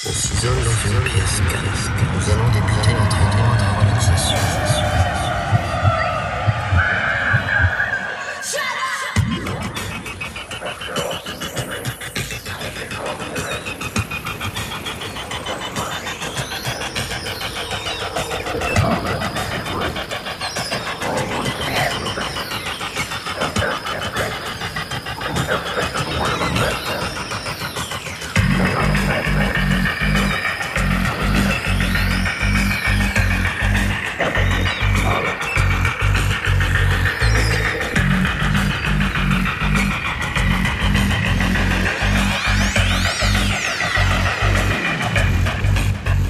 On s'isole dans une pièce calme. Nous allons débuter l'entraînement de relaxation.